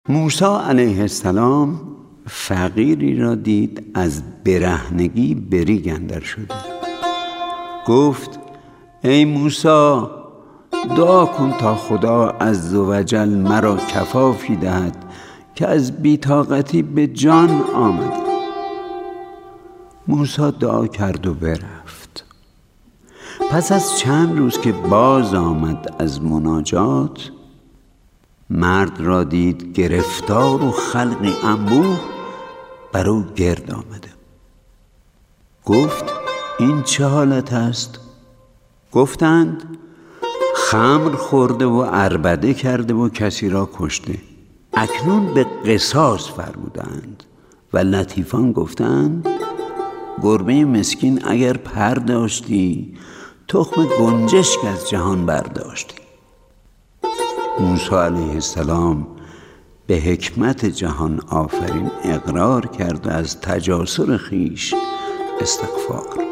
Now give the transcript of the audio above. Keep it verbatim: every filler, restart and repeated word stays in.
موسی علیه السلام فقیری را دید از برهنگی بریگ اندر شده. گفت ای موسی، دعا کن تا خدا عزوجل مرا کفافی دهد که از بی‌طاقتی به جان آمد. موسی دعا کرد و برفت. پس از چند روز که باز آمد از مناجات، مرد را دید گرفتار و خلقی انبوه بر او گرد آمده. گفت این چه حالت است؟ گفتند خمر خورده و عربده کرده و کسی را کشته. اکنون به قصاص فرمودند. و لطیفان گفتند گربه مسکین اگر پر داشتی، تخم گنجشک از جهان برداشتی. موسی علیه السلام به حکمت جهان آفرین اقرار کرد و از تجاسر خیش استغفار.